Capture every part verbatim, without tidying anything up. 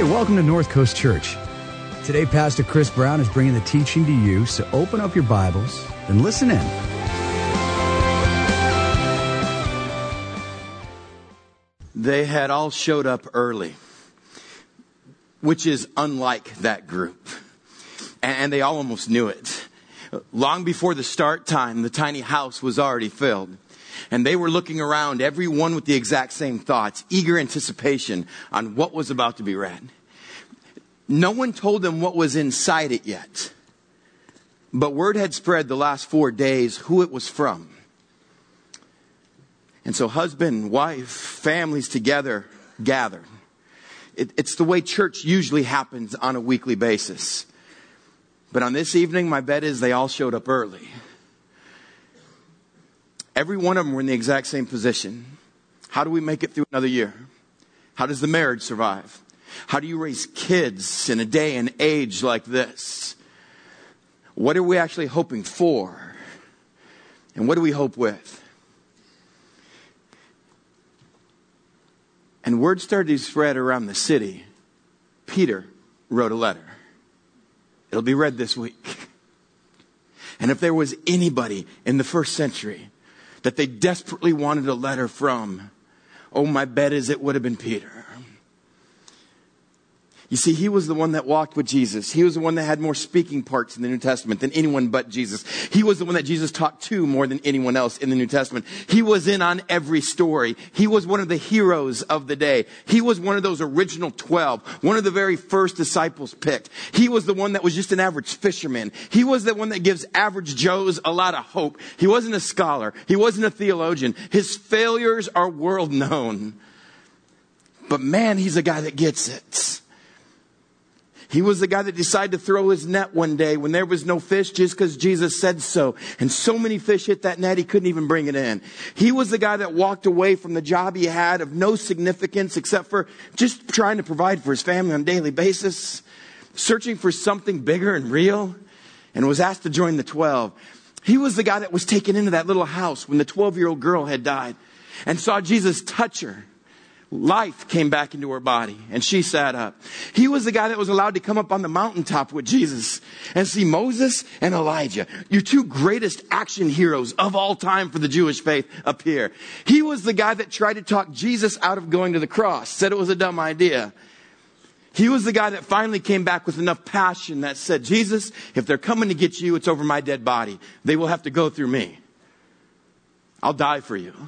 welcome to North Coast Church. Today, Pastor Chris Brown is bringing the teaching to you, so open up your Bibles and listen in. They had all showed up early, which is unlike that group. And they all almost knew it. Long before the start time, the tiny house was already filled. And they were looking around, everyone with the exact same thoughts, eager anticipation on what was about to be read. No one told them what was inside it yet. But word had spread the last four days who it was from. And so husband, wife, families together gathered. It, it's the way church usually happens on a weekly basis. But on this evening, my bet is they all showed up early. Every one of them were in the exact same position. How do we make it through another year? How does the marriage survive? How do you raise kids in a day and age like this? What are we actually hoping for? And what do we hope with? And word started to spread around the city. Peter wrote a letter. It'll be read this week. And if there was anybody in the first century that they desperately wanted a letter from, oh, my bet is it would have been Peter. You see, he was the one that walked with Jesus. He was the one that had more speaking parts in the New Testament than anyone but Jesus. He was the one that Jesus talked to more than anyone else in the New Testament. He was in on every story. He was one of the heroes of the day. He was one of those original twelve, one of the very first disciples picked. He was the one that was just an average fisherman. He was the one that gives average Joes a lot of hope. He wasn't a scholar. He wasn't a theologian. His failures are world known. But man, he's a guy that gets it. He was the guy that decided to throw his net one day when there was no fish just because Jesus said so. And so many fish hit that net, he couldn't even bring it in. He was the guy that walked away from the job he had of no significance except for just trying to provide for his family on a daily basis, searching for something bigger and real, and was asked to join the twelve. He was the guy that was taken into that little house when the twelve-year-old girl had died and saw Jesus touch her. Life came back into her body and she sat up. He was the guy that was allowed to come up on the mountaintop with Jesus and see Moses and Elijah, your two greatest action heroes of all time for the Jewish faith, appear. He was the guy that tried to talk Jesus out of going to the cross, said it was a dumb idea. He was the guy that finally came back with enough passion that said, Jesus, if they're coming to get you, it's over my dead body. They will have to go through me. I'll die for you.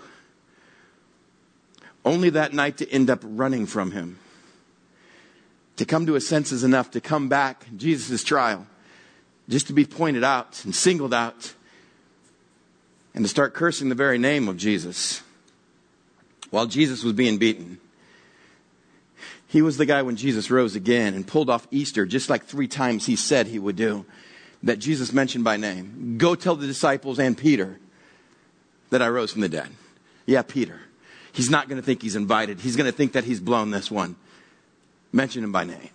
Only that night to end up running from him. To come to his senses enough to come back, Jesus' trial, just to be pointed out and singled out, and to start cursing the very name of Jesus while Jesus was being beaten. He was the guy when Jesus rose again and pulled off Easter, just like three times he said he would do, that Jesus mentioned by name. Go tell the disciples and Peter that I rose from the dead. Yeah, Peter. He's not going to think he's invited. He's going to think that he's blown this one. Mention him by name.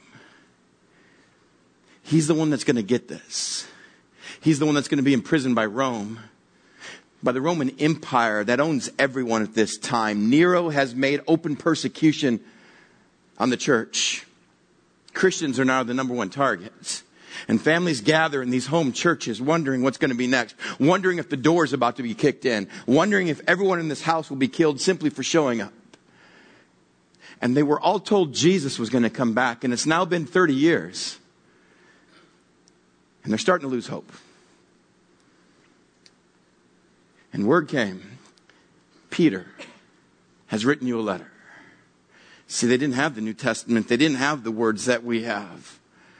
He's the one that's going to get this. He's the one that's going to be imprisoned by Rome, by the Roman Empire that owns everyone at this time. Nero has made open persecution on the church. Christians are now the number one targets. And families gather in these home churches wondering what's going to be next. Wondering if the door is about to be kicked in. Wondering if everyone in this house will be killed simply for showing up. And they were all told Jesus was going to come back. And it's now been thirty years. And they're starting to lose hope. And word came. Peter has written you a letter. See, they didn't have the New Testament. They didn't have the words that we have.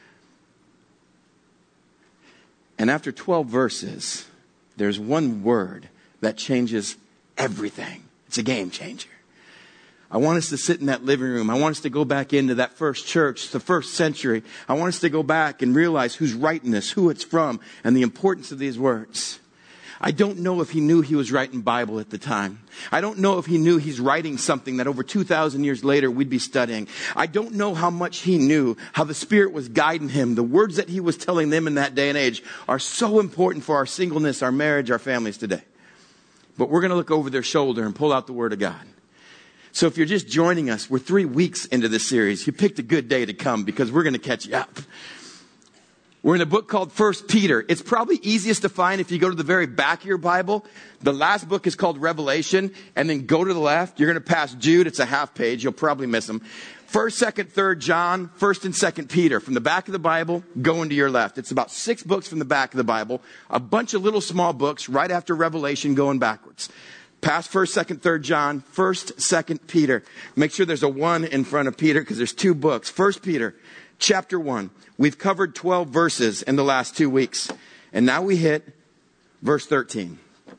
And after twelve verses, there's one word that changes everything. It's a game changer. I want us to sit in that living room. I want us to go back into that first church, the first century. I want us to go back and realize who's writing this, who it's from, and the importance of these words. I don't know if he knew he was writing Bible at the time. I don't know if he knew he's writing something that over two thousand years later we'd be studying. I don't know how much he knew, how the Spirit was guiding him. The words that he was telling them in that day and age are so important for our singleness, our marriage, our families today. But we're going to look over their shoulder and pull out the Word of God. So if you're just joining us, we're three weeks into this series. You picked a good day to come because we're going to catch you up. We're in a book called First Peter. It's probably easiest to find if you go to the very back of your Bible. The last book is called Revelation, and then go to the left. You're going to pass Jude. It's a half page. You'll probably miss them. First, Second, Third John, First and Second Peter. From the back of the Bible, going to your left. It's about six books from the back of the Bible. A bunch of little small books right after Revelation going backwards. Past First, Second, Third John, First, Second Peter. Make sure there's a one in front of Peter because there's two books. First Peter, chapter one. We've covered twelve verses in the last two weeks. And now we hit verse thirteen.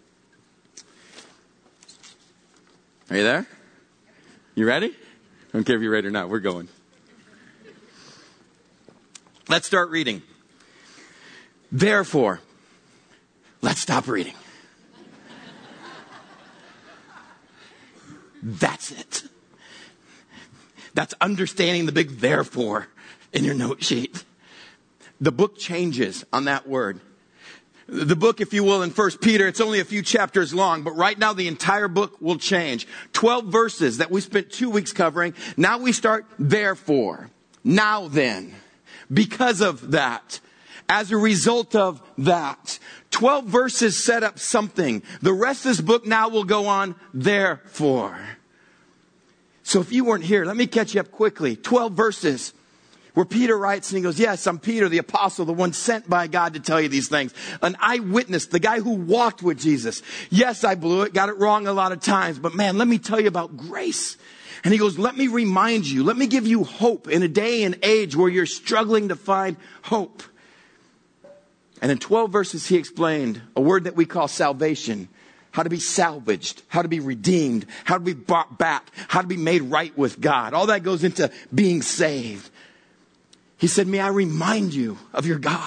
Are you there? You ready? I don't care if you're ready or not. We're going. Let's start reading. Therefore, let's stop reading. That's it. That's understanding the big therefore in your note sheet. The book changes on that word. The book, if you will, in First Peter, it's only a few chapters long, but right now the entire book will change. Twelve verses that we spent two weeks covering. Now we start therefore. Now then. Because of that. As a result of that. Twelve verses set up something. The rest of this book now will go on therefore. So if you weren't here, let me catch you up quickly. Twelve verses where Peter writes and he goes, yes, I'm Peter, the apostle, the one sent by God to tell you these things. An eyewitness, the guy who walked with Jesus. Yes, I blew it, got it wrong a lot of times, but man, let me tell you about grace. And he goes, let me remind you, let me give you hope in a day and age where you're struggling to find hope. And in twelve verses, he explained a word that we call salvation. How to be salvaged, how to be redeemed, how to be brought back, how to be made right with God. All that goes into being saved. He said, may I remind you of your God.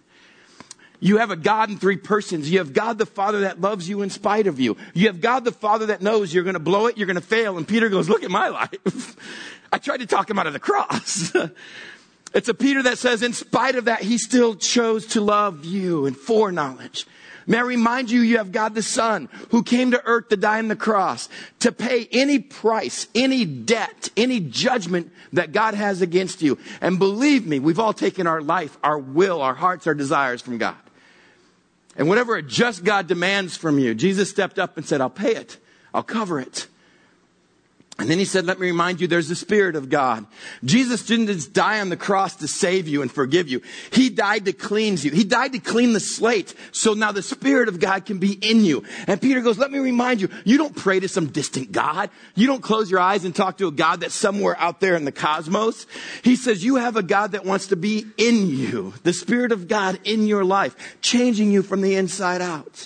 You have a God in three persons. You have God the Father that loves you in spite of you. You have God the Father that knows you're going to blow it, you're going to fail. And Peter goes, look at my life. I tried to talk him out of the cross. It's a Peter that says, in spite of that, he still chose to love you in foreknowledge. May I remind you, you have God the Son who came to earth to die on the cross, to pay any price, any debt, any judgment that God has against you. And believe me, we've all taken our life, our will, our hearts, our desires from God. And whatever a just God demands from you, Jesus stepped up and said, I'll pay it. I'll cover it. And then he said, let me remind you, there's the Spirit of God. Jesus didn't just die on the cross to save you and forgive you. He died to cleanse you. He died to clean the slate. So now the Spirit of God can be in you. And Peter goes, let me remind you, you don't pray to some distant God. You don't close your eyes and talk to a God that's somewhere out there in the cosmos. He says, you have a God that wants to be in you. The Spirit of God in your life, changing you from the inside out.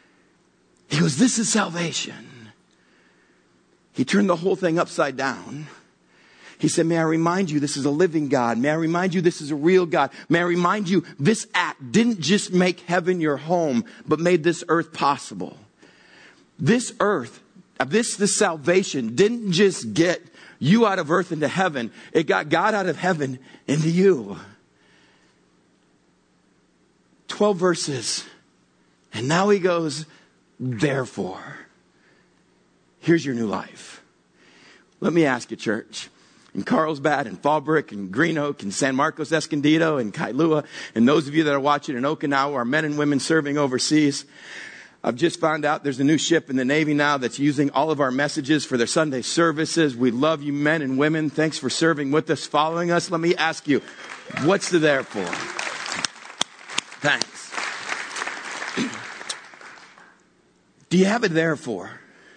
He goes, this is salvation. He turned the whole thing upside down. He said, may I remind you, this is a living God. May I remind you, this is a real God. May I remind you, this act didn't just make heaven your home, but made this earth possible. This earth, this, this salvation didn't just get you out of earth into heaven. It got God out of heaven into you. Twelve verses. And now he goes, therefore. Here's your new life. Let me ask you, church, in Carlsbad and Fallbrook and Green Oak and San Marcos Escondido and Kailua, and those of you that are watching in Okinawa, our men and women serving overseas, I've just found out there's a new ship in the Navy now that's using all of our messages for their Sunday services. We love you men and women. Thanks for serving with us, following us. Let me ask you, what's the there for? Thanks. Do you have a therefore?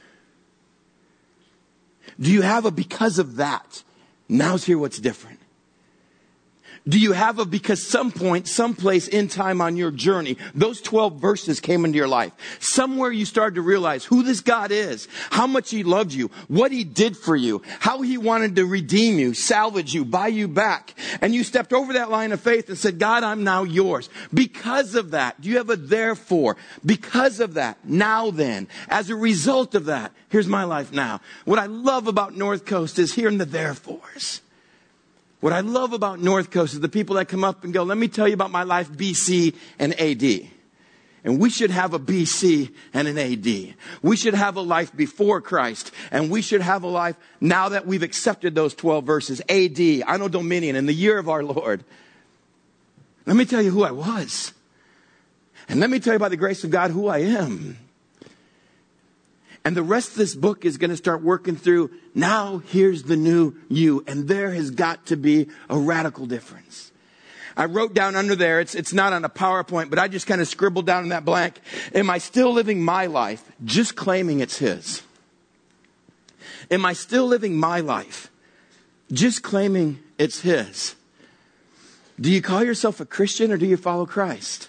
Do you have a because of that? Now's here what's different. Do you have a because some point, someplace in time on your journey, those twelve verses came into your life. Somewhere you started to realize who this God is, how much he loved you, what he did for you, how he wanted to redeem you, salvage you, buy you back. And you stepped over that line of faith and said, God, I'm now yours. Because of that, do you have a therefore? Because of that, now then, as a result of that, here's my life now. What I love about North Coast is hearing the therefores. What I love about North Coast is the people that come up and go, let me tell you about my life B C and A D. And we should have a B C and an A D. We should have a life before Christ. And we should have a life now that we've accepted those twelve verses. A D, Anno Domini, in the year of our Lord. Let me tell you who I was. And let me tell you by the grace of God who I am. And the rest of this book is going to start working through, now here's the new you. And there has got to be a radical difference. I wrote down under there, it's, it's not on a PowerPoint, but I just kind of scribbled down in that blank. Am I still living my life just claiming it's His? Am I still living my life just claiming it's His? Do you call yourself a Christian or do you follow Christ?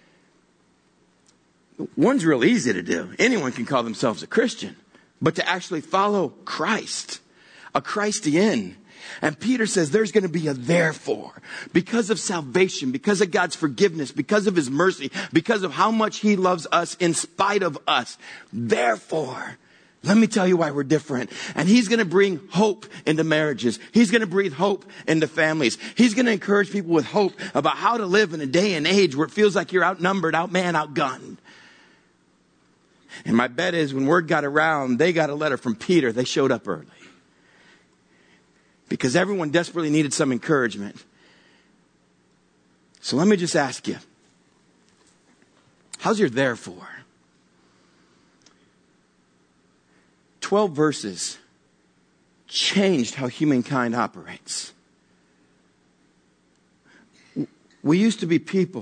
One's real easy to do. Anyone can call themselves a Christian. But to actually follow Christ, a Christian. And Peter says there's going to be a therefore. Because of salvation, because of God's forgiveness, because of His mercy, because of how much He loves us in spite of us. Therefore, let me tell you why we're different. And He's going to bring hope into marriages. He's going to breathe hope into families. He's going to encourage people with hope about how to live in a day and age where it feels like you're outnumbered, outmanned, outgunned. And my bet is when word got around, they got a letter from Peter. They showed up early. Because everyone desperately needed some encouragement. So let me just ask you. How's your therefore? Twelve verses changed how humankind operates. We used to be people.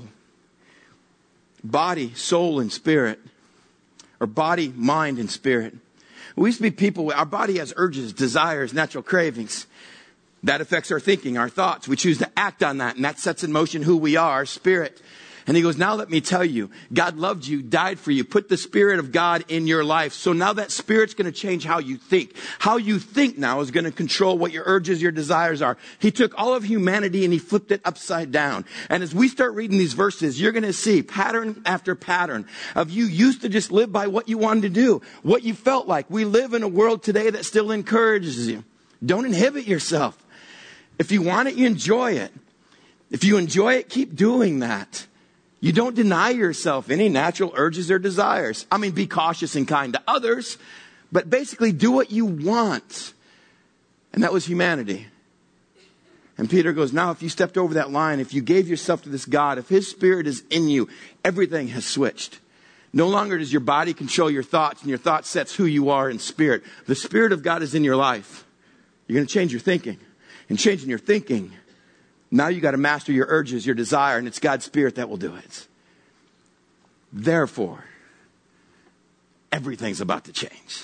Body, soul, and spirit. Or body, mind, and spirit. We used to be people, our body has urges, desires, natural cravings. That affects our thinking, our thoughts. We choose to act on that, and that sets in motion who we are, our spirit. And he goes, now let me tell you, God loved you, died for you, put the Spirit of God in your life. So now that Spirit's going to change how you think. How you think now is going to control what your urges, your desires are. He took all of humanity and He flipped it upside down. And as we start reading these verses, you're going to see pattern after pattern of you used to just live by what you wanted to do, what you felt like. We live in a world today that still encourages you. Don't inhibit yourself. If you want it, you enjoy it. If you enjoy it, keep doing that. You don't deny yourself any natural urges or desires. I mean, be cautious and kind to others, but basically do what you want. And that was humanity. And Peter goes, now if you stepped over that line, if you gave yourself to this God, if His Spirit is in you, everything has switched. No longer does your body control your thoughts, and your thought sets who you are in spirit. The Spirit of God is in your life. You're going to change your thinking. And changing your thinking, now you got to master your urges, your desire, and it's God's Spirit that will do it. Therefore, everything's about to change.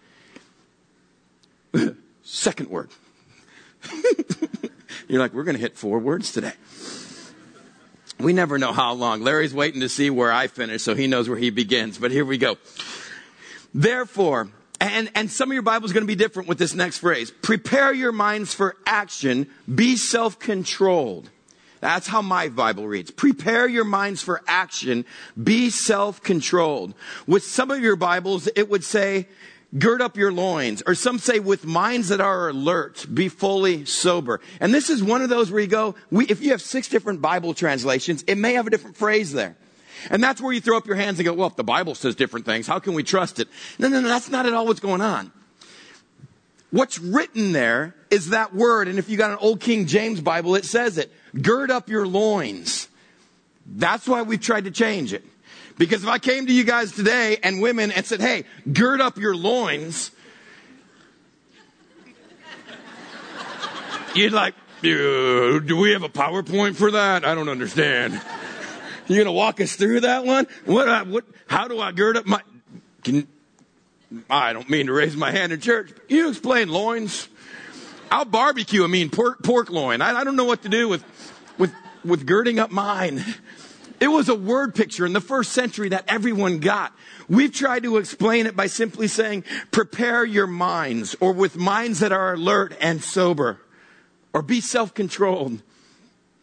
Second word. You're like, we're going to hit four words today. We never know how long. Larry's waiting to see where I finish, so he knows where he begins. But here we go. Therefore, And, and some of your Bible is going to be different with this next phrase. Prepare your minds for action. Be self-controlled. That's how my Bible reads. Prepare your minds for action. Be self-controlled. With some of your Bibles, it would say, gird up your loins. Or some say, with minds that are alert, be fully sober. And this is one of those where you go, we, if you have six different Bible translations, it may have a different phrase there. And that's where you throw up your hands and go, well, if the Bible says different things, how can we trust it? No, no, no, that's not at all what's going on. What's written there is that word. And if you got an old King James Bible, it says it. Gird up your loins. That's why we've tried to change it. Because if I came to you guys today and women and said, hey, gird up your loins, you'd like, do we have a PowerPoint for that? I don't understand. You're going to walk us through that one? What, what, how do I gird up my, can, I don't mean to raise my hand in church. But you explain loins. I'll barbecue a mean pork, pork loin. I, I don't know what to do with, with, with girding up mine. It was a word picture in the first century that everyone got. We've tried to explain it by simply saying, prepare your minds, or with minds that are alert and sober, or be self-controlled.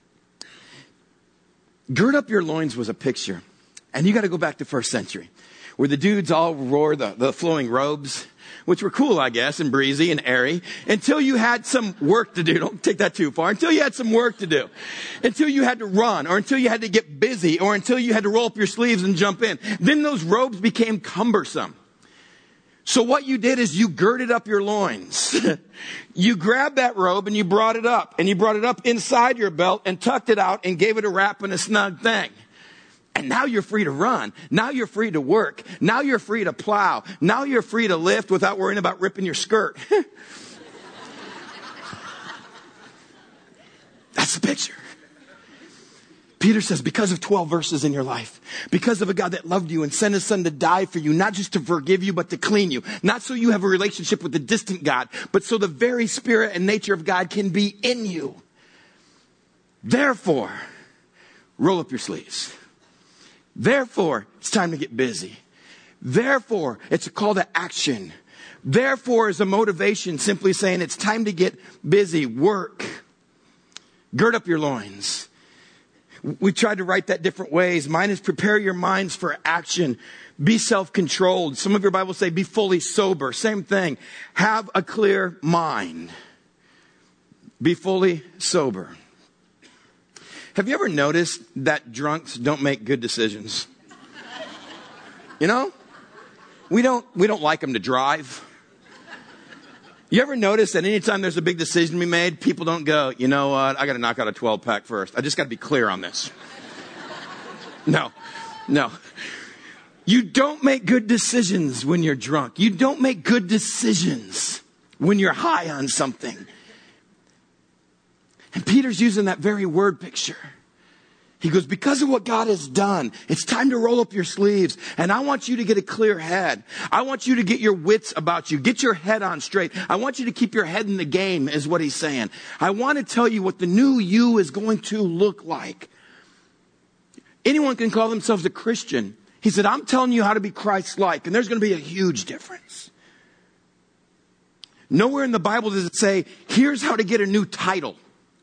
Gird up your loins was a picture. And you got to go back to first century. where the dudes all wore the, the flowing robes, which were cool, I guess, and breezy and airy, until you had some work to do. Don't take that too far. Until you had some work to do. Until you had to run, or until you had to get busy, or until you had to roll up your sleeves and jump in. Then those robes became cumbersome. So what you did is you girded up your loins. You grabbed that robe and you brought it up. And you brought it up inside your belt and tucked it out and gave it a wrap and a snug thing. And now you're free to run. Now you're free to work. Now you're free to plow. Now you're free to lift without worrying about ripping your skirt. That's the picture. Peter says, because of twelve verses in your life, because of a God that loved you and sent his son to die for you, not just to forgive you, but to clean you, not so you have a relationship with the distant God, but so the very spirit and nature of God can be in you. Therefore, roll up your sleeves. Therefore, it's time to get busy. Therefore, it's a call to action. Therefore is a motivation simply saying it's time to get busy, work. Gird up your loins. We tried to write that different ways. Mine is prepare your minds for action. Be self-controlled. Some of your Bibles say be fully sober. Same thing. Have a clear mind. Be fully sober. Have you ever noticed that drunks don't make good decisions? You know? We don't, we don't like them to drive. You ever notice that anytime there's a big decision to be made, people don't go, you know what, I got to knock out a twelve pack first. I just got to be clear on this. No, no. You don't make good decisions when you're drunk. You don't make good decisions when you're high on something. And Peter's using that very word picture. He goes, because of what God has done, it's time to roll up your sleeves. And I want you to get a clear head. I want you to get your wits about you. Get your head on straight. I want you to keep your head in the game, is what he's saying. I want to tell you what the new you is going to look like. Anyone can call themselves a Christian. He said, I'm telling you how to be Christ-like. And there's going to be a huge difference. Nowhere in the Bible does it say, here's how to get a new title.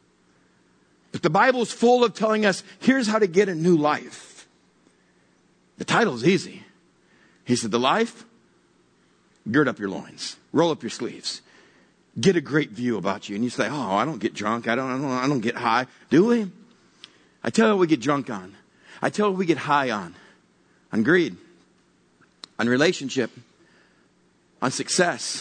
But the Bible is full of telling us, here's how to get a new life. The title is easy. He said, the life, gird up your loins, roll up your sleeves, get a great view about you. And you say, oh, I don't get drunk. I don't, I don't, I don't get high. Do we? I tell you what we get drunk on. I tell you what we get high on. On greed, on relationship, on success,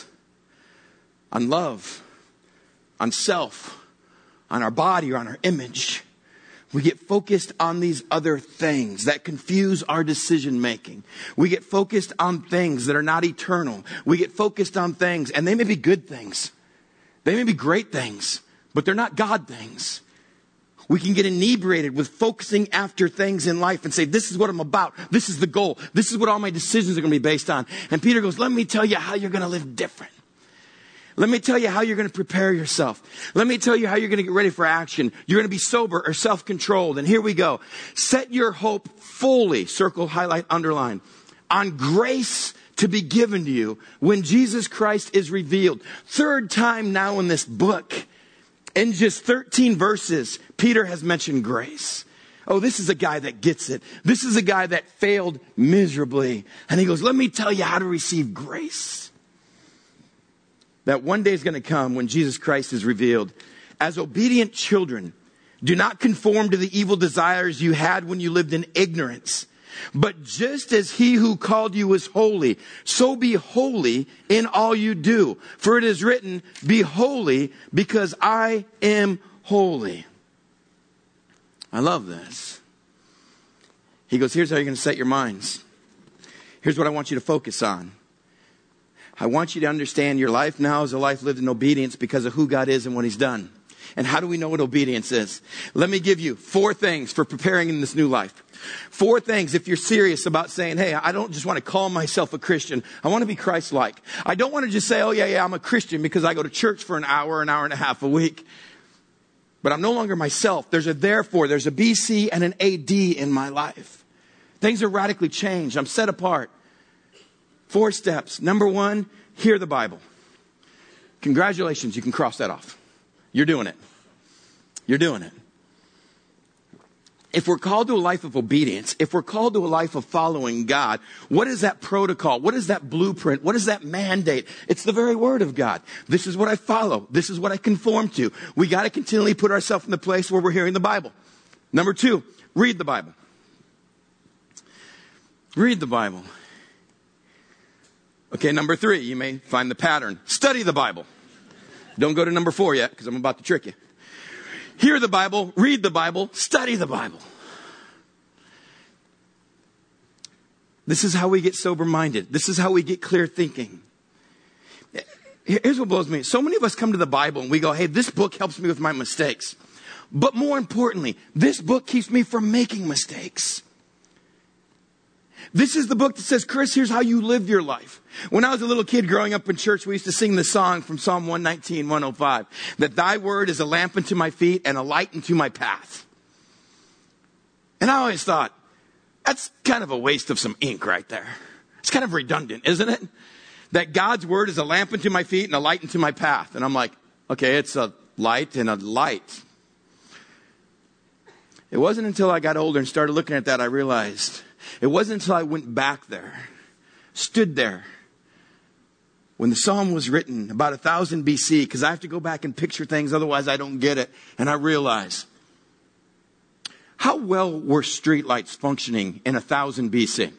on love, on self, on our body or on our image. We get focused on these other things that confuse our decision making. We get focused on things that are not eternal. We get focused on things, and they may be good things. They may be great things, but they're not God things. We can get inebriated with focusing after things in life and say, this is what I'm about. This is the goal. This is what all my decisions are going to be based on. And Peter goes, let me tell you how you're going to live different. Let me tell you how you're going to prepare yourself. Let me tell you how you're going to get ready for action. You're going to be sober or self-controlled. And here we go. Set your hope fully, circle, highlight, underline, on grace to be given to you when Jesus Christ is revealed. Third time now in this book, in just thirteen verses, Peter has mentioned grace. Oh, this is a guy that gets it. This is a guy that failed miserably. And he goes, let me tell you how to receive grace. That one day is going to come when Jesus Christ is revealed. As obedient children, do not conform to the evil desires you had when you lived in ignorance. But just as he who called you is holy, so be holy in all you do. For it is written, be holy because I am holy. I love this. He goes, here's how you're going to set your minds. Here's what I want you to focus on. I want you to understand your life now is a life lived in obedience because of who God is and what he's done. And how do we know what obedience is? Let me give you four things for preparing in this new life. Four things if you're serious about saying, hey, I don't just want to call myself a Christian. I want to be Christ-like. I don't want to just say, oh, yeah, yeah, I'm a Christian because I go to church for an hour, an hour and a half a week. But I'm no longer myself. There's a therefore, there's a B C and an A D in my life. Things are radically changed. I'm set apart. Four steps. Number one, hear the Bible. Congratulations, you can cross that off. You're doing it. You're doing it. if we're called to a life of obedience, if we're called to a life of following God, what is that protocol? What is that blueprint? What is that mandate? It's the very word of God. This is what I follow. This is what I conform to. We got to continually put ourselves in the place where we're hearing the Bible. Number two, read the Bible. Read the Bible. Okay, number three, you may find the pattern. Study the Bible. Don't go to number four yet, because I'm about to trick you. Hear the Bible, read the Bible, study the Bible. This is how we get sober-minded. This is how we get clear thinking. Here's what blows me. So many of us come to the Bible and we go, hey, this book helps me with my mistakes. But more importantly, this book keeps me from making mistakes. This is the book that says, Chris, here's how you live your life. When I was a little kid growing up in church, we used to sing the song from Psalm one nineteen, one oh five, that thy word is a lamp unto my feet and a light unto my path. And I always thought, that's kind of a waste of some ink right there. It's kind of redundant, isn't it? That God's word is a lamp unto my feet and a light unto my path. And I'm like, okay, it's a light and a light. It wasn't until I got older and started looking at that I realized it wasn't until I went back there, stood there, when the psalm was written about one thousand B C, because I have to go back and picture things, otherwise I don't get it. And I realize, how well were streetlights functioning in one thousand B C?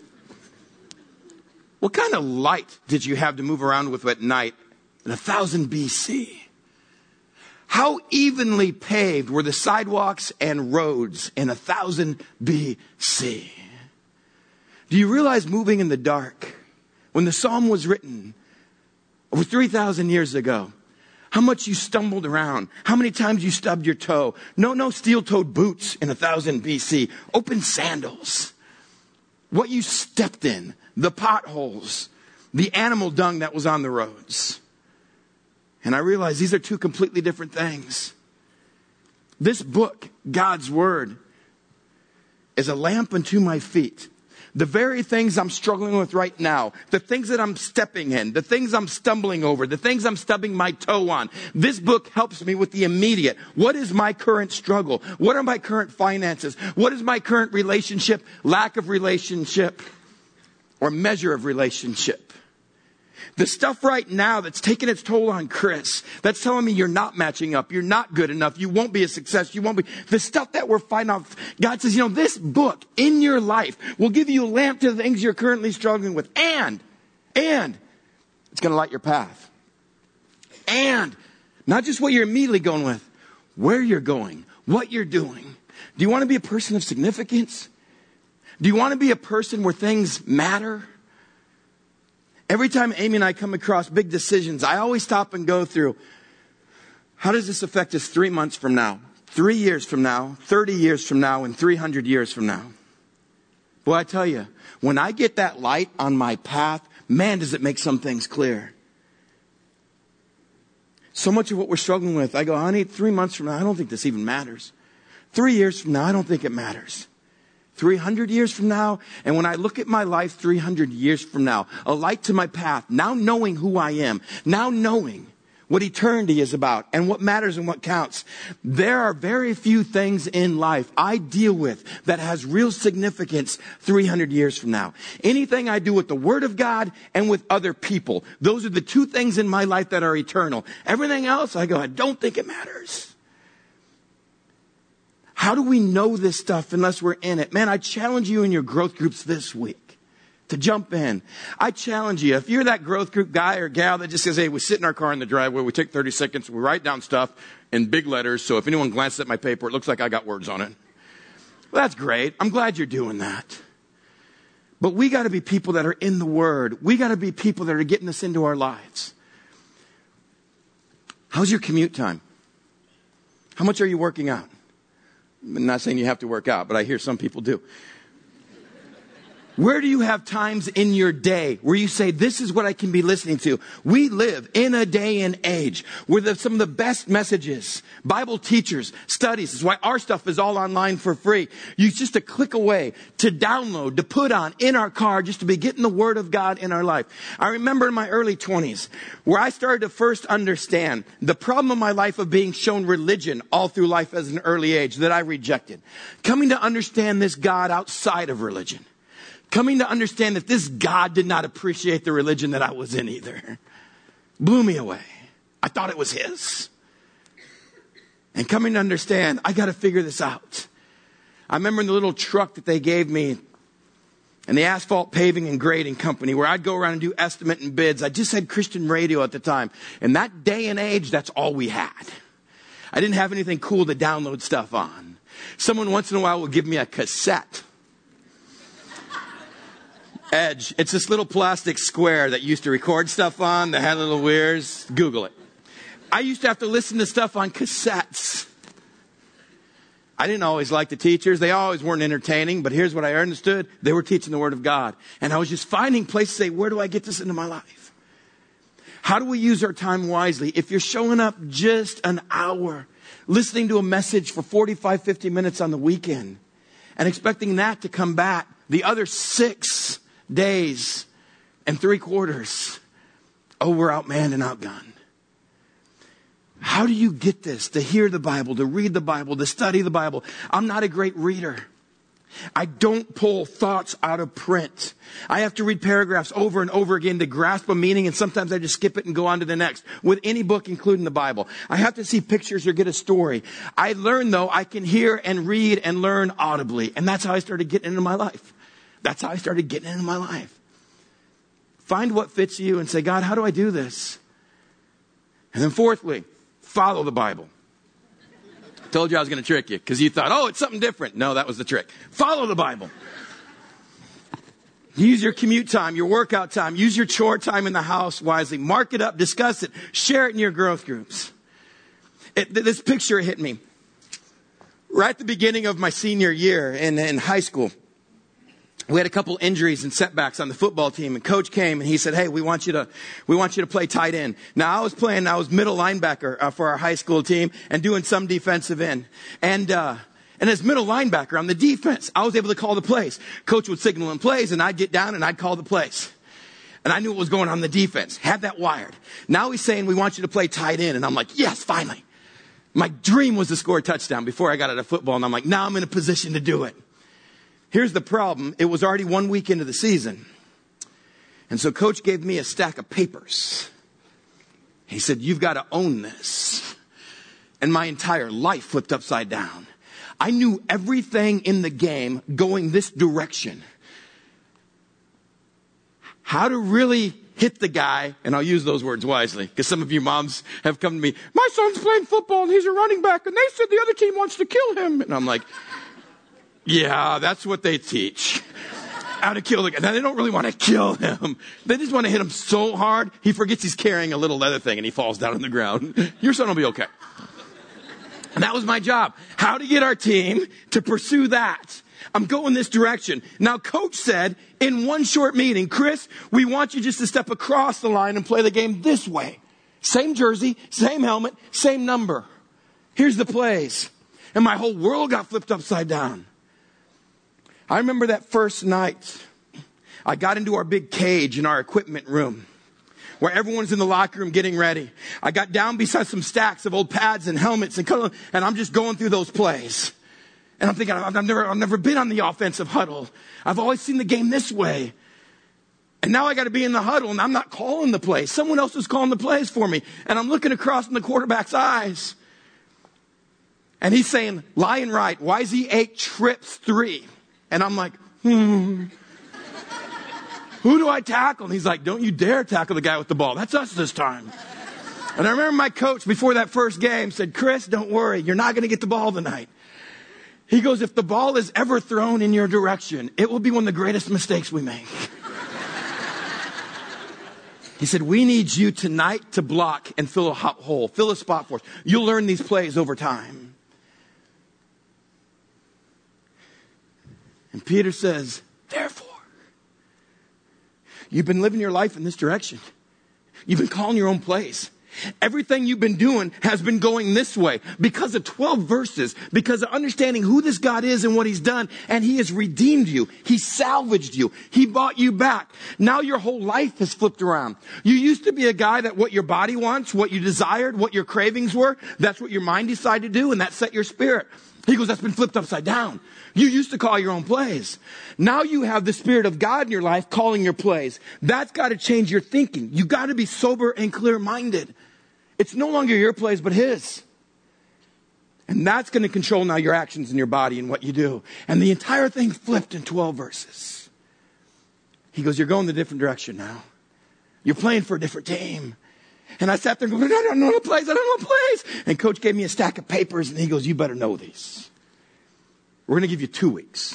What kind of light did you have to move around with at night in one thousand B C? How evenly paved were the sidewalks and roads in one thousand B C? Do you realize moving in the dark, when the psalm was written over three thousand years ago, how much you stumbled around, how many times you stubbed your toe? No, no steel-toed boots in one thousand B C, open sandals. What you stepped in, the potholes, the animal dung that was on the roads. And I realize these are two completely different things. This book, God's Word, is a lamp unto my feet. The very things I'm struggling with right now, the things that I'm stepping in, the things I'm stumbling over, the things I'm stubbing my toe on. This book helps me with the immediate. What is my current struggle? What are my current finances? What is my current relationship, lack of relationship, or measure of relationship? The stuff right now that's taking its toll on Chris, that's telling me you're not matching up, you're not good enough, you won't be a success, you won't be. The stuff that we're fighting off, God says, you know, this book in your life will give you a lamp to the things you're currently struggling with. And, and, it's going to light your path. And, not just what you're immediately going with, where you're going, what you're doing. Do you want to be a person of significance? Do you want to be a person where things matter? Every time Amy and I come across big decisions, I always stop and go through, how does this affect us three months from now, three years from now, thirty years from now, and three hundred years from now? Boy, I tell you, when I get that light on my path, man, does it make some things clear. So much of what we're struggling with, I go, honey, three months from now, I don't think this even matters. Three years from now, I don't think it matters. three hundred years from now, and when I look at my life three hundred years from now, a light to my path, now knowing who I am, now knowing what eternity is about and what matters and what counts, there are very few things in life I deal with that has real significance three hundred years from now. Anything I do with the Word of God and with other people, those are the two things in my life that are eternal. Everything else, I go, I don't think it matters. How do we know this stuff unless we're in it? Man, I challenge you in your growth groups this week to jump in. I challenge you, if you're that growth group guy or gal that just says, hey, we sit in our car in the driveway, we take thirty seconds, we write down stuff in big letters, so if anyone glances at my paper, it looks like I got words on it. Well, that's great. I'm glad you're doing that. But we got to be people that are in the Word. We got to be people that are getting this into our lives. How's your commute time? How much are you working out? I'm not saying you have to work out, but I hear some people do. Where do you have times in your day where you say, this is what I can be listening to? We live in a day and age where the, some of the best messages, Bible teachers, studies, is why our stuff is all online for free. You just a click away to download, to put on in our car, just to be getting the Word of God in our life. I remember in my early twenties where I started to first understand the problem of my life of being shown religion all through life as an early age that I rejected. Coming to understand this God outside of religion. Coming to understand that this God did not appreciate the religion that I was in either. Blew me away. I thought it was his. And coming to understand, I got to figure this out. I remember in the little truck that they gave me in the asphalt paving and grading company where I'd go around and do estimate and bids. I just had Christian radio at the time. In that day and age, that's all we had. I didn't have anything cool to download stuff on. Someone once in a while would give me a cassette. Edge. It's this little plastic square that used to record stuff on that had little wheels. Google it. I used to have to listen to stuff on cassettes. I didn't always like the teachers. They always weren't entertaining. But here's what I understood. They were teaching the Word of God. And I was just finding places to say, where do I get this into my life? How do we use our time wisely? If you're showing up just an hour, listening to a message for forty-five, fifty minutes on the weekend, and expecting that to come back the other six days and three quarters, oh, we're outmanned and outgunned. How do you get this? To hear the Bible, to read the Bible, to study the Bible. I'm not a great reader. I don't pull thoughts out of print. I have to read paragraphs over and over again to grasp a meaning, and sometimes I just skip it and go on to the next. With any book, including the Bible, I have to see pictures or get a story. I learn, though, I can hear and read and learn audibly, and that's how I started getting into my life. That's how I started getting into my life. Find what fits you and say, God, how do I do this? And then fourthly, follow the Bible. I told you I was going to trick you because you thought, oh, it's something different. No, that was the trick. Follow the Bible. Use your commute time, your workout time. Use your chore time in the house wisely. Mark it up, discuss it, share it in your growth groups. It, this picture hit me right at the beginning of my senior year in, in high school. We had a couple injuries and setbacks on the football team, and coach came and he said, hey, we want you to, we want you to play tight end. Now I was playing, I was middle linebacker uh, for our high school team and doing some defensive end. And, uh, and as middle linebacker on the defense, I was able to call the plays. Coach would signal in plays and I'd get down and I'd call the plays. And I knew what was going on in the defense. Had that wired. Now he's saying, we want you to play tight end. And I'm like, yes, finally. My dream was to score a touchdown before I got out of football. And I'm like, now I'm in a position to do it. Here's the problem. It was already one week into the season. And so coach gave me a stack of papers. He said, you've got to own this. And my entire life flipped upside down. I knew everything in the game going this direction. How to really hit the guy, and I'll use those words wisely, because some of you moms have come to me, my son's playing football and he's a running back and they said the other team wants to kill him. And I'm like, yeah, that's what they teach. How to kill the guy. Now, they don't really want to kill him. They just want to hit him so hard, he forgets he's carrying a little leather thing and he falls down on the ground. Your son will be okay. And that was my job. How to get our team to pursue that. I'm going this direction. Now, coach said in one short meeting, Chris, we want you just to step across the line and play the game this way. Same jersey, same helmet, same number. Here's the plays. And my whole world got flipped upside down. I remember that first night, I got into our big cage in our equipment room where everyone's in the locker room getting ready. I got down beside some stacks of old pads and helmets and, and I'm just going through those plays. And I'm thinking, I've never, I've never been on the offensive huddle. I've always seen the game this way. And now I got to be in the huddle and I'm not calling the plays. Someone else is calling the plays for me. And I'm looking across in the quarterback's eyes. And he's saying, Lion right, Y Z eight trips three. And I'm like, hmm. Who do I tackle? And he's like, don't you dare tackle the guy with the ball. That's us this time. And I remember my coach before that first game said, Chris, don't worry. You're not going to get the ball tonight. He goes, if the ball is ever thrown in your direction, it will be one of the greatest mistakes we make. He said, we need you tonight to block and fill a hole, fill a spot for us. You'll learn these plays over time. And Peter says, therefore, You've been living your life in this direction. You've been calling your own plays. Everything you've been doing has been going this way because of twelve verses, because of understanding who this God is and what he's done. And he has redeemed you. He salvaged you. He bought you back. Now your whole life has flipped around. You used to be a guy that what your body wants, what you desired, what your cravings were, that's what your mind decided to do, and that set your spirit. He goes, that's been flipped upside down. You used to call your own plays. Now you have the Spirit of God in your life calling your plays. That's got to change your thinking. You got to be sober and clear-minded. It's no longer your plays, but his. And that's going to control now your actions and your body and what you do. And the entire thing flipped in twelve verses. He goes, you're going the different direction now. You're playing for a different team. And I sat there going, I don't know the plays, I don't know the plays. And coach gave me a stack of papers and he goes, you better know these. We're going to give you two weeks.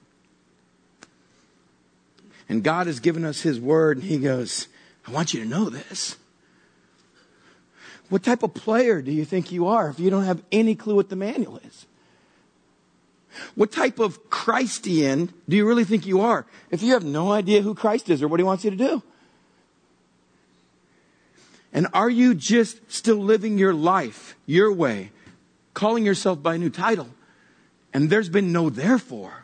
And God has given us his word and he goes, I want you to know this. What type of player do you think you are if you don't have any clue what the manual is? What type of Christian do you really think you are if you have no idea who Christ is or what he wants you to do? And are you just still living your life your way, calling yourself by a new title? And there's been no therefore.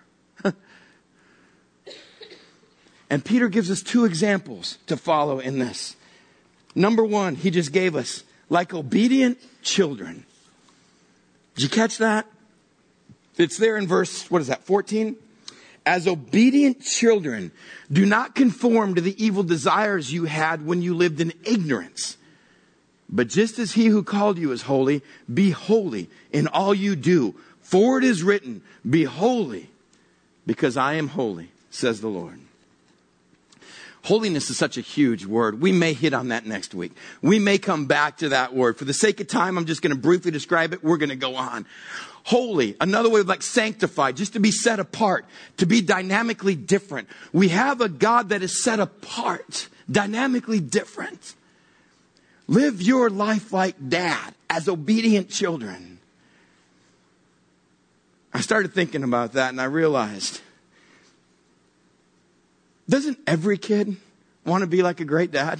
And Peter gives us two examples to follow in this. Number one, he just gave us like obedient children. Did you catch that? It's there in verse, what is that, fourteen? As obedient children, do not conform to the evil desires you had when you lived in ignorance. But just as he who called you is holy, be holy in all you do. For it is written, be holy, because I am holy, says the Lord. Holiness is such a huge word. We may hit on that next week. We may come back to that word. For the sake of time, I'm just going to briefly describe it. We're going to go on. Holy, another way of like sanctified, just to be set apart, to be dynamically different. We have a God that is set apart, dynamically different. Live your life like dad, as obedient children. I started thinking about that and I realized, doesn't every kid want to be like a great dad?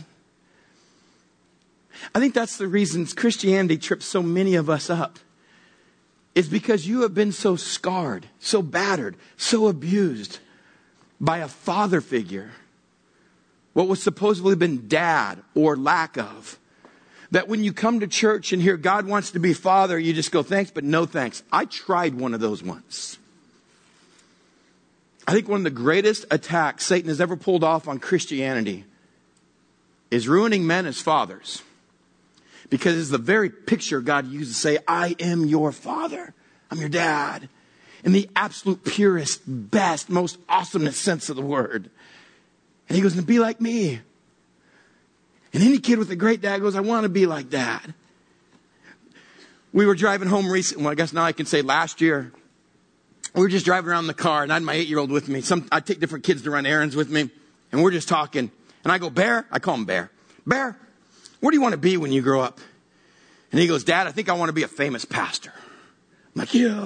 I think that's the reason Christianity trips so many of us up. It's because you have been so scarred, so battered, so abused by a father figure. What was supposedly been dad or lack of. That when you come to church and hear God wants to be father, you just go, thanks, but no thanks. I tried one of those once. I think one of the greatest attacks Satan has ever pulled off on Christianity is ruining men as fathers. Because it's the very picture God used to say, I am your father. I'm your dad. In the absolute purest, best, most awesomest sense of the word. And he goes, be like me. And any kid with a great dad goes, I want to be like dad. We were driving home recently. Well, I guess now I can say last year. We were just driving around in the car and I had my eight-year-old with me. Some, I take different kids to run errands with me. And we're just talking. And I go, Bear, I call him Bear. Bear, where do you want to be when you grow up? And he goes, Dad, I think I want to be a famous pastor. I'm like, yeah.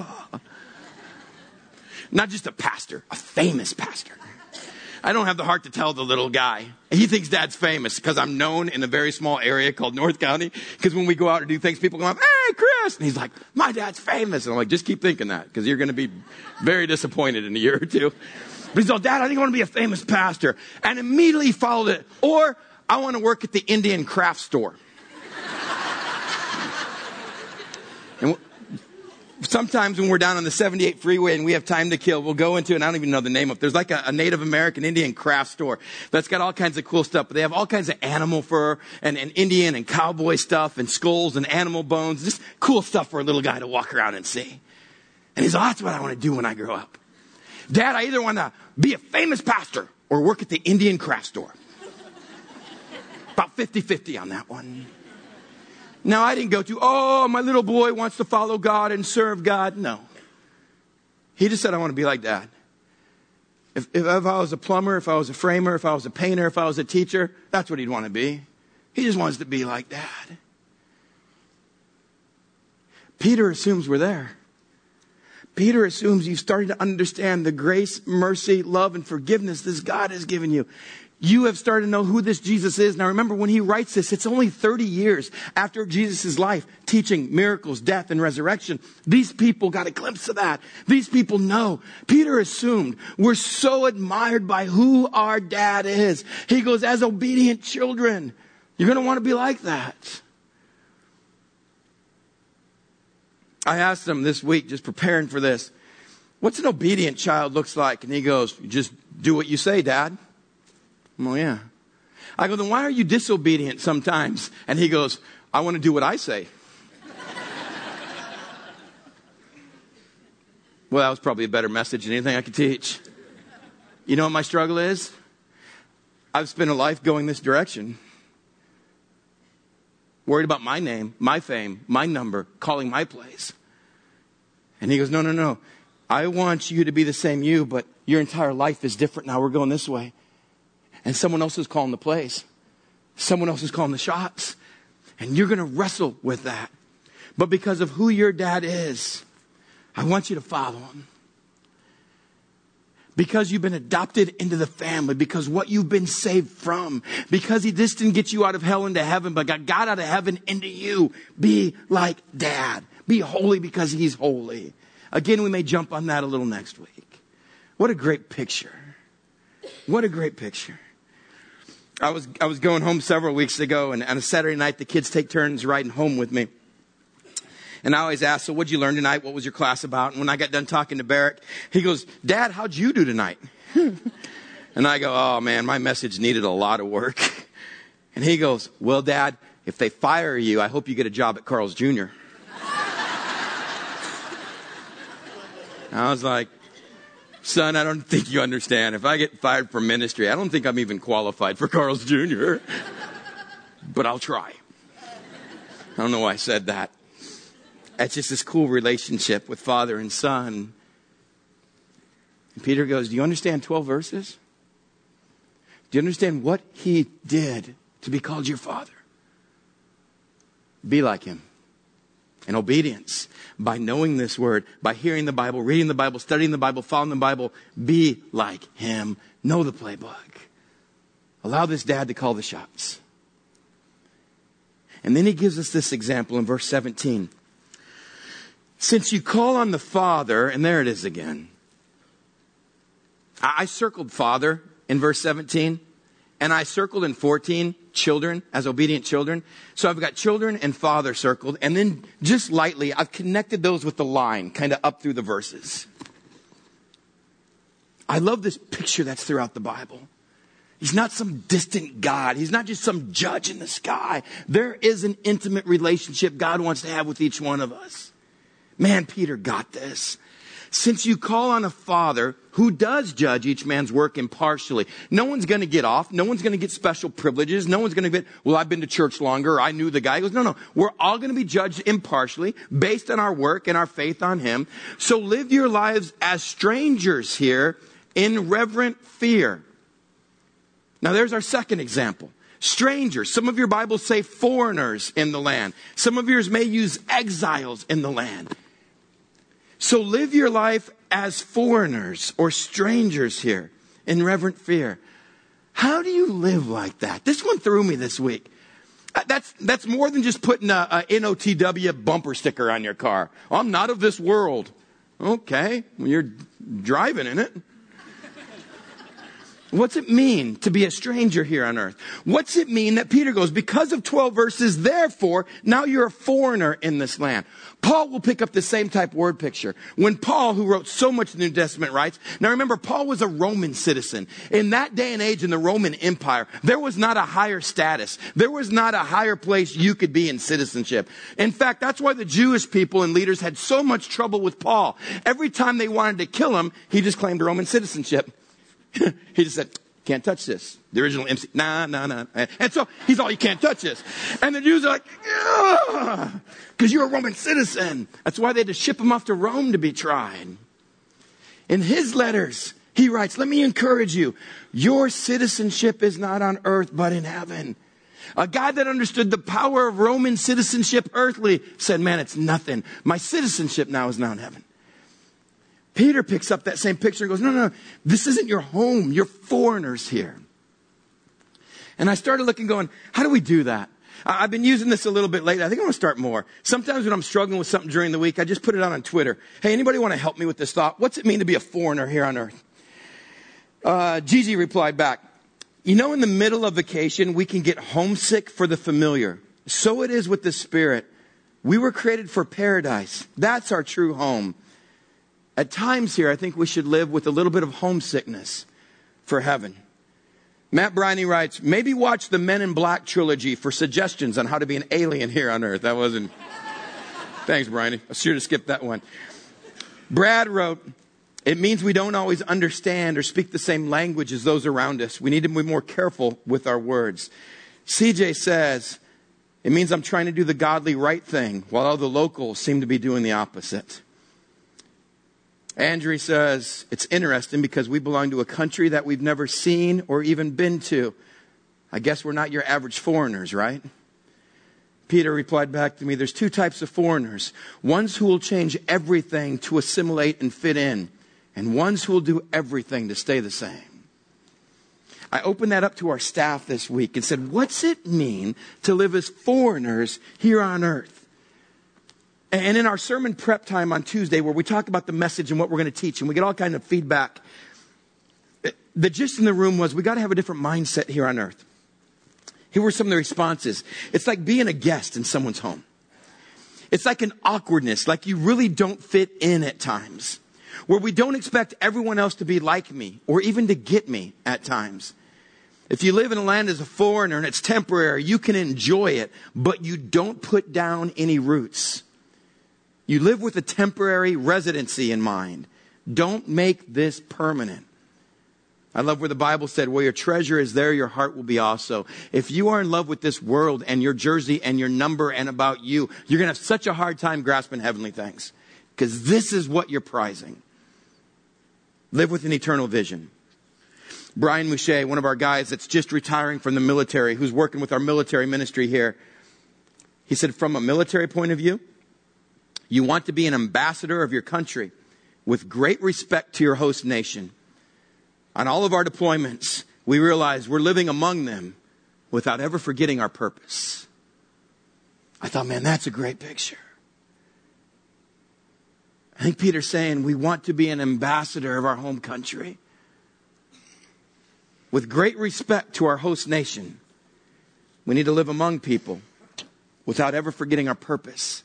Not just a pastor, a famous pastor. I don't have the heart to tell the little guy. He thinks Dad's famous because I'm known in a very small area called North County. Because when we go out and do things, people go up, hey, Chris. And he's like, my dad's famous. And I'm like, just keep thinking that because you're going to be very disappointed in a year or two. But he's like, Dad, I think I want to be a famous pastor. And immediately followed it. Or I want to work at the Indian craft store. And sometimes when we're down on the seventy-eight freeway and we have time to kill, we'll go into, and I don't even know the name of it. There's like a, a Native American Indian craft store that's got all kinds of cool stuff. But they have all kinds of animal fur and, and Indian and cowboy stuff and skulls and animal bones. Just cool stuff for a little guy to walk around and see. And he's like, oh, that's what I want to do when I grow up. Dad, I either want to be a famous pastor or work at the Indian craft store. About fifty-fifty on that one. Now, I didn't go to, oh, my little boy wants to follow God and serve God. No. He just said, I want to be like Dad. If, if, if I was a plumber, if I was a framer, if I was a painter, if I was a teacher, that's what he'd want to be. He just wants to be like Dad. Peter assumes we're there. Peter assumes you've started to understand the grace, mercy, love, and forgiveness this God has given you. You have started to know who this Jesus is. Now remember, when he writes this, it's only thirty years after Jesus' life, teaching miracles, death, and resurrection. These people got a glimpse of that. These people know. Peter assumed we're so admired by who our dad is. He goes, as obedient children, you're going to want to be like that. I asked him this week, just preparing for this, what's an obedient child looks like? And he goes, just do what you say, Dad. Well, yeah. I go, then why are you disobedient sometimes? And he goes, I want to do what I say. Well, that was probably a better message than anything I could teach. You know what my struggle is? I've spent a life going this direction. Worried about my name, my fame, my number, calling my place. And he goes, no, no, no. I want you to be the same you, but your entire life is different now. We're going this way. And someone else is calling the plays. Someone else is calling the shots. And you're going to wrestle with that. But because of who your dad is, I want you to follow him. Because you've been adopted into the family. Because what you've been saved from. Because he just didn't get you out of hell into heaven, but got God out of heaven into you. Be like dad. Be holy because he's holy. Again, we may jump on that a little next week. What a great picture. What a great picture. I was I was going home several weeks ago, and on a Saturday night, the kids take turns riding home with me. And I always ask, so what'd you learn tonight? What was your class about? And when I got done talking to Barrett, he goes, Dad, how'd you do tonight? And I go, oh, man, my message needed a lot of work. And he goes, well, Dad, if they fire you, I hope you get a job at Carl's Junior I was like, son, I don't think you understand. If I get fired from ministry, I don't think I'm even qualified for Carl's Junior But I'll try. I don't know why I said that. It's just this cool relationship with father and son. And Peter goes, do you understand twelve verses? Do you understand what he did to be called your father? Be like him. In obedience, by knowing this word, by hearing the Bible, reading the Bible, studying the Bible, following the Bible, be like him. Know the playbook. Allow this dad to call the shots. And then he gives us this example in verse seventeen. Since you call on the Father, and there it is again. I circled Father in verse seventeen, and I circled in fourteen children as obedient children. So I've got children and Father circled, and then just lightly, I've connected those with the line, kind of up through the verses. I love this picture that's throughout the Bible. He's not some distant God. He's not just some judge in the sky. There is an intimate relationship God wants to have with each one of us. Man, Peter got this. Since you call on a Father who does judge each man's work impartially, no one's going to get off. No one's going to get special privileges. No one's going to get, well, I've been to church longer. Or I knew the guy. He goes, no, no. We're all going to be judged impartially based on our work and our faith on him. So live your lives as strangers here in reverent fear. Now there's our second example. Strangers. Some of your Bibles say foreigners in the land. Some of yours may use exiles in the land. So live your life as foreigners or strangers here in reverent fear. How do you live like that? This one threw me this week. That's that's more than just putting a, a N O T W bumper sticker on your car. I'm not of this world. Okay, well, you're driving in it. What's it mean to be a stranger here on earth? What's it mean that Peter goes, because of twelve verses, therefore, now you're a foreigner in this land? Paul will pick up the same type word picture. When Paul, who wrote so much in the New Testament, writes, now remember, Paul was a Roman citizen. In that day and age in the Roman Empire, there was not a higher status. There was not a higher place you could be in citizenship. In fact, that's why the Jewish people and leaders had so much trouble with Paul. Every time they wanted to kill him, he just claimed Roman citizenship. He just said, can't touch this. The original M C, nah, nah, nah. And so he's all, you can't touch this. And the Jews are like, because you're a Roman citizen. That's why they had to ship him off to Rome to be tried. In his letters, he writes, let me encourage you. Your citizenship is not on earth, but in heaven. A guy that understood the power of Roman citizenship earthly said, man, it's nothing. My citizenship now is now in heaven. Peter picks up that same picture and goes, no, no, no, this isn't your home. You're foreigners here. And I started looking going, how do we do that? I've been using this a little bit lately. I think I'm going to start more. Sometimes when I'm struggling with something during the week, I just put it out on Twitter. Hey, anybody want to help me with this thought? What's it mean to be a foreigner here on earth? Uh, Gigi replied back, you know, in the middle of vacation, we can get homesick for the familiar. So it is with the Spirit. We were created for paradise. That's our true home. At times here, I think we should live with a little bit of homesickness for heaven. Matt Briney writes, maybe watch the Men in Black trilogy for suggestions on how to be an alien here on earth. That wasn't... Thanks, Briney. I should have skipped that one. Brad wrote, it means we don't always understand or speak the same language as those around us. We need to be more careful with our words. C J says, it means I'm trying to do the godly right thing while all the locals seem to be doing the opposite. Andrew says, it's interesting because we belong to a country that we've never seen or even been to. I guess we're not your average foreigners, right? Peter replied back to me, there's two types of foreigners. Ones who will change everything to assimilate and fit in, and ones who will do everything to stay the same. I opened that up to our staff this week and said, what's it mean to live as foreigners here on earth? And in our sermon prep time on Tuesday, where we talk about the message and what we're going to teach, and we get all kind of feedback, the gist in the room was we got to have a different mindset here on earth. Here were some of the responses. It's like being a guest in someone's home. It's like an awkwardness, like you really don't fit in at times, where we don't expect everyone else to be like me or even to get me at times. If you live in a land as a foreigner and it's temporary, you can enjoy it, but you don't put down any roots. You live with a temporary residency in mind. Don't make this permanent. I love where the Bible said, where your treasure is, there your heart will be also. If you are in love with this world and your jersey and your number and about you, you're going to have such a hard time grasping heavenly things. Because this is what you're prizing. Live with an eternal vision. Brian Mouche, one of our guys that's just retiring from the military, who's working with our military ministry here. He said, from a military point of view, you want to be an ambassador of your country with great respect to your host nation. On all of our deployments, we realize we're living among them without ever forgetting our purpose. I thought, man, that's a great picture. I think Peter's saying we want to be an ambassador of our home country with great respect to our host nation. We need to live among people without ever forgetting our purpose.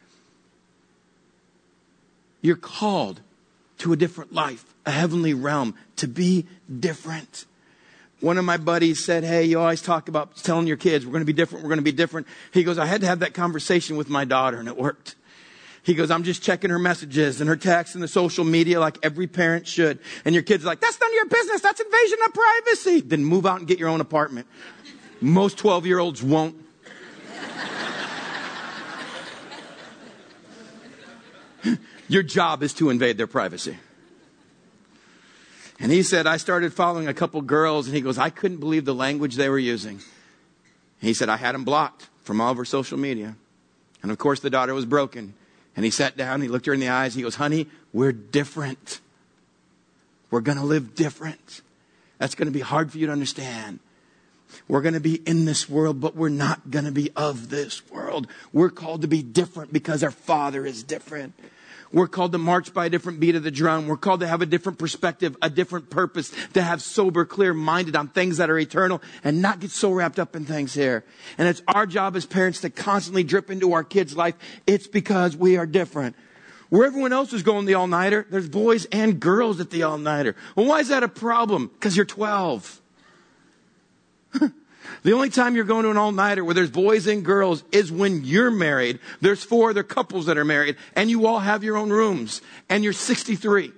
You're called to a different life, a heavenly realm, to be different. One of my buddies said, hey, you always talk about telling your kids, we're going to be different, we're going to be different. He goes, I had to have that conversation with my daughter and it worked. He goes, I'm just checking her messages and her texts and the social media like every parent should. And your kid's like, that's none of your business. That's invasion of privacy. Then move out and get your own apartment. Most twelve-year-olds won't. Your job is to invade their privacy. And he said, I started following a couple girls, and he goes, I couldn't believe the language they were using. He said, I had them blocked from all over social media. And of course, the daughter was broken. And he sat down, he looked her in the eyes, he goes, honey, we're different. We're going to live different. That's going to be hard for you to understand. We're going to be in this world, but we're not going to be of this world. We're called to be different because our Father is different. We're called to march by a different beat of the drum. We're called to have a different perspective, a different purpose, to have sober, clear-minded on things that are eternal and not get so wrapped up in things here. And it's our job as parents to constantly drip into our kids' life. It's because we are different. Where everyone else is going the all-nighter, there's boys and girls at the all-nighter. Well, why is that a problem? Because you're twelve. The only time you're going to an all-nighter where there's boys and girls is when you're married. There's four other couples that are married, and you all have your own rooms, and you're sixty-three.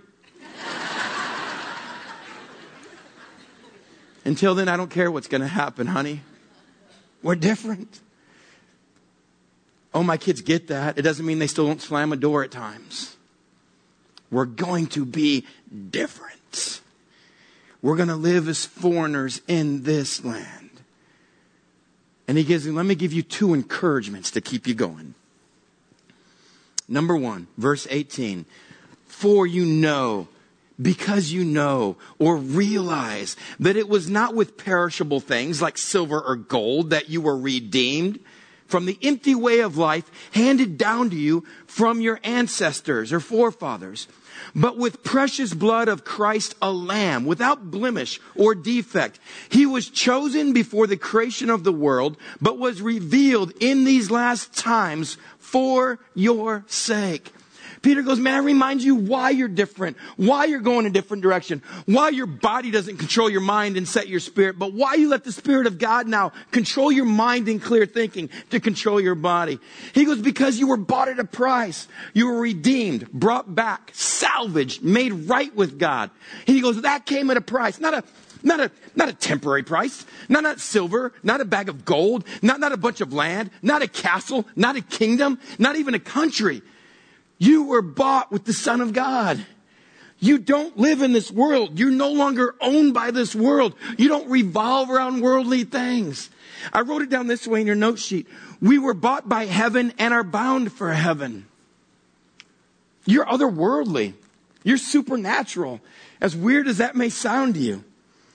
Until then, I don't care what's going to happen, honey. We're different. Oh, my kids get that. It doesn't mean they still don't slam a door at times. We're going to be different. We're going to live as foreigners in this land. And he gives me, let me give you two encouragements to keep you going. Number one, verse eighteen. For you know because you know or realize that it was not with perishable things like silver or gold that you were redeemed from the empty way of life handed down to you from your ancestors or forefathers, but with precious blood of Christ, a lamb without blemish or defect. He was chosen before the creation of the world, but was revealed in these last times for your sake. Peter goes, man, I remind you why you're different, why you're going a different direction, why your body doesn't control your mind and set your spirit, but why you let the Spirit of God now control your mind and clear thinking to control your body. He goes, because you were bought at a price. You were redeemed, brought back, salvaged, made right with God. And he goes, that came at a price, not a Not a, not a temporary price, not, not silver, not a bag of gold, not, not a bunch of land, not a castle, not a kingdom, not even a country. You were bought with the Son of God. You don't live in this world. You're no longer owned by this world. You don't revolve around worldly things. I wrote it down this way in your note sheet. We were bought by heaven and are bound for heaven. You're otherworldly. You're supernatural. As weird as that may sound to you.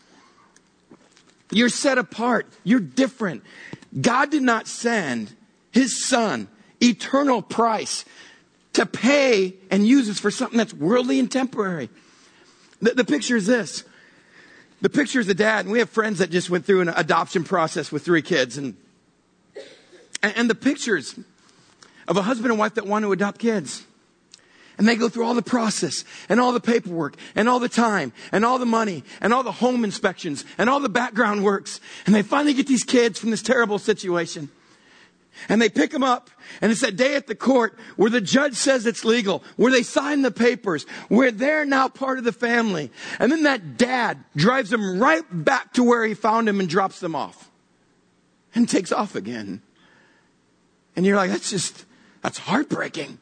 You're set apart. You're different. God did not send His Son, eternal price, to pay and use us for something that's worldly and temporary. The, the picture is this. The picture is a dad, and we have friends that just went through an adoption process with three kids. And, and the pictures of a husband and wife that want to adopt kids. And they go through all the process and all the paperwork and all the time and all the money and all the home inspections and all the background works. And they finally get these kids from this terrible situation. And they pick them up, and it's that day at the court where the judge says it's legal, where they sign the papers, where they're now part of the family. And then that dad drives them right back to where he found them and drops them off. And takes off again. And you're like, that's just, that's heartbreaking.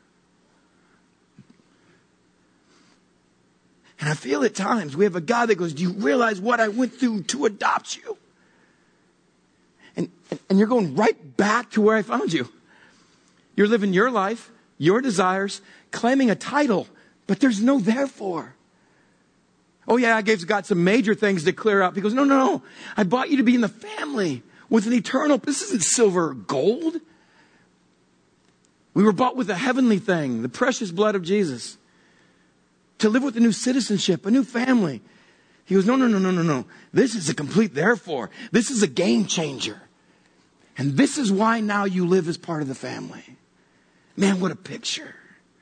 And I feel at times we have a God that goes, do you realize what I went through to adopt you? And, and, and you're going right back to where I found you. You're living your life, your desires, claiming a title, but there's no therefore. Oh yeah, I gave God some major things to clear up. He goes, no, no, no. I bought you to be in the family with an eternal, this isn't silver or gold. We were bought with a heavenly thing, the precious blood of Jesus. To live with a new citizenship, a new family. He goes, no, no, no, no, no, no. This is a complete therefore. This is a game changer. And this is why now you live as part of the family. Man, what a picture.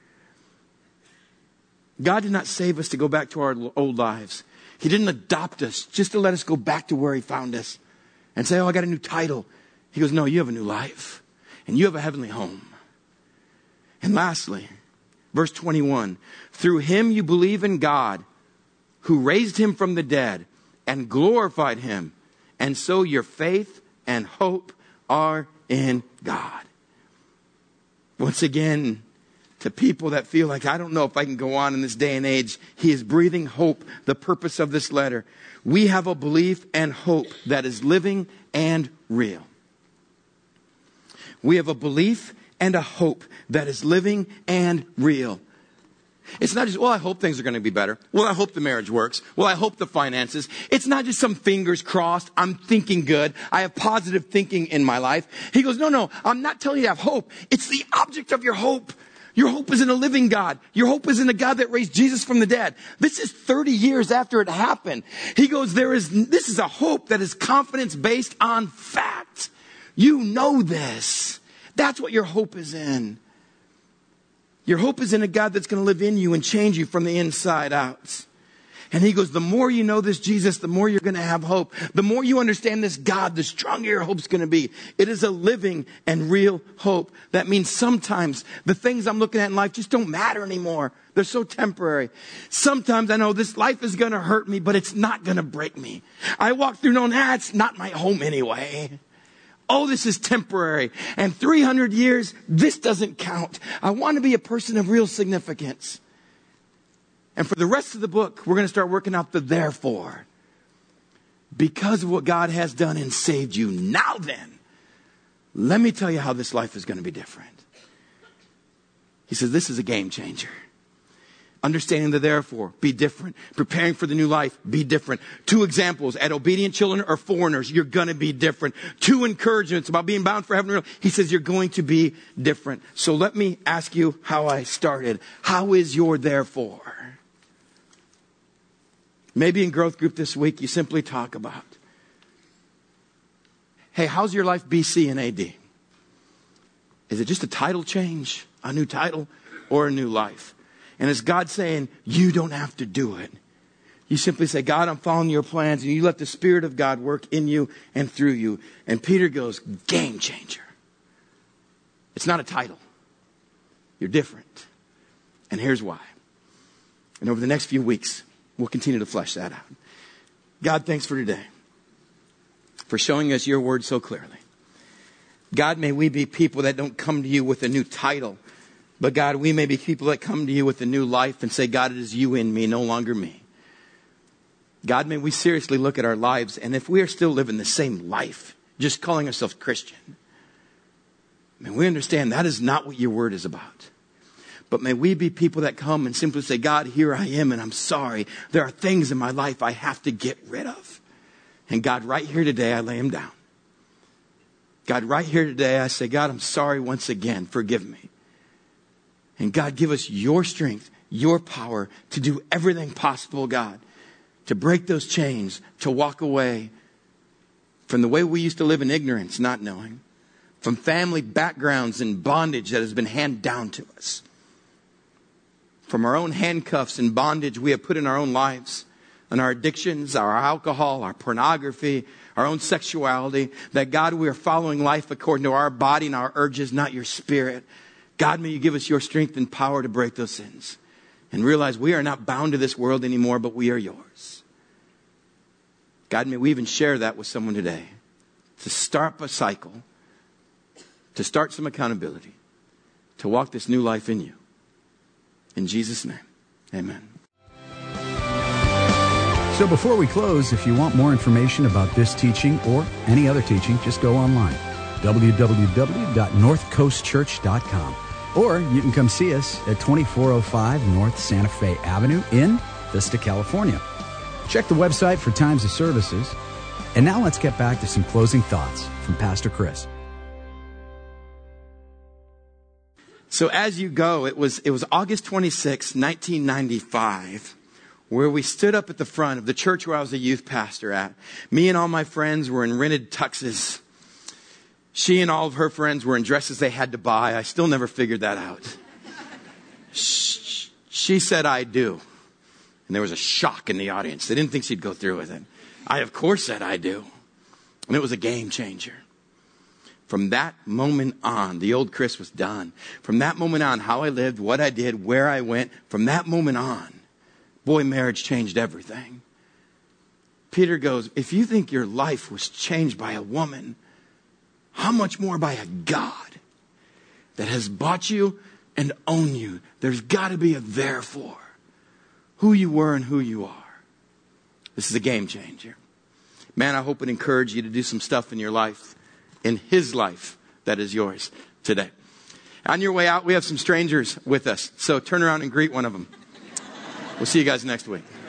God did not save us to go back to our old lives. He didn't adopt us just to let us go back to where He found us and say, oh, I got a new title. He goes, no, you have a new life. And you have a heavenly home. And lastly, verse twenty-one, through Him you believe in God, who raised Him from the dead and glorified Him. And so your faith and hope are in God. Once again, to people that feel like, I don't know if I can go on in this day and age, He is breathing hope, the purpose of this letter. We have a belief and hope that is living and real. We have a belief and a hope that is living and real. It's not just, well, I hope things are going to be better. Well, I hope the marriage works. Well, I hope the finances. It's not just some fingers crossed. I'm thinking good. I have positive thinking in my life. He goes, no, no, I'm not telling you to have hope. It's the object of your hope. Your hope is in a living God. Your hope is in a God that raised Jesus from the dead. This is thirty years after it happened. He goes, there is, this is a hope that is confidence based on fact. You know this. That's what your hope is in. Your hope is in a God that's going to live in you and change you from the inside out. And He goes, the more you know this Jesus, the more you're going to have hope. The more you understand this God, the stronger your hope's going to be. It is a living and real hope. That means sometimes the things I'm looking at in life just don't matter anymore. They're so temporary. Sometimes I know this life is going to hurt me, but it's not going to break me. I walk through knowing, ah, it's not my home anyway. Oh, this is temporary. And three hundred years, this doesn't count. I want to be a person of real significance. And for the rest of the book, we're going to start working out the therefore. Because of what God has done and saved you. Now then, let me tell you how this life is going to be different. He says, this is a game changer. Understanding the therefore, be different. Preparing for the new life, be different. Two examples, at obedient children or foreigners, you're going to be different. Two encouragements about being bound for heaven. He says you're going to be different. So let me ask you how I started. How is your therefore? Maybe in growth group this week, you simply talk about, hey, how's your life B C and A D? Is it just a title change, a new title, or a new life? And is God saying, you don't have to do it? You simply say, God, I'm following your plans. And you let the Spirit of God work in you and through you. And Peter goes, game changer. It's not a title. You're different. And here's why. And over the next few weeks, we'll continue to flesh that out. God, thanks for today. For showing us your word so clearly. God, may we be people that don't come to you with a new title. But God, we may be people that come to you with a new life and say, God, it is you in me, no longer me. God, may we seriously look at our lives. And if we are still living the same life, just calling ourselves Christian, may we understand that is not what your word is about. But may we be people that come and simply say, God, here I am and I'm sorry. There are things in my life I have to get rid of. And God, right here today, I lay them down. God, right here today, I say, God, I'm sorry once again. Forgive me. And God, give us your strength, your power to do everything possible, God, to break those chains, to walk away from the way we used to live in ignorance, not knowing, from family backgrounds and bondage that has been handed down to us, from our own handcuffs and bondage we have put in our own lives, and our addictions, our alcohol, our pornography, our own sexuality, that God, we are following life according to our body and our urges, not your spirit. God, may you give us your strength and power to break those sins and realize we are not bound to this world anymore, but we are yours. God, may we even share that with someone today to start a cycle, to start some accountability, to walk this new life in you. In Jesus' name, amen. So before we close, if you want more information about this teaching or any other teaching, just go online, w w w dot north coast church dot com. Or you can come see us at twenty-four oh five North Santa Fe Avenue in Vista, California. Check the website for times of services. And now let's get back to some closing thoughts from Pastor Chris. So as you go, it was it was August twenty-sixth, nineteen ninety-five, where we stood up at the front of the church where I was a youth pastor at. Me and all my friends were in rented tuxes. She and all of her friends were in dresses they had to buy. I still never figured that out. She said, I do. And there was a shock in the audience. They didn't think she'd go through with it. I, of course, said I do. And it was a game changer. From that moment on, the old Chris was done. From that moment on, how I lived, what I did, where I went, from that moment on, boy, marriage changed everything. Peter goes, if you think your life was changed by a woman, how much more by a God that has bought you and owned you? There's got to be a therefore. Who you were and who you are. This is a game changer. Man, I hope it encouraged you to do some stuff in your life, in his life that is yours today. On your way out, we have some strangers with us. So turn around and greet one of them. We'll see you guys next week.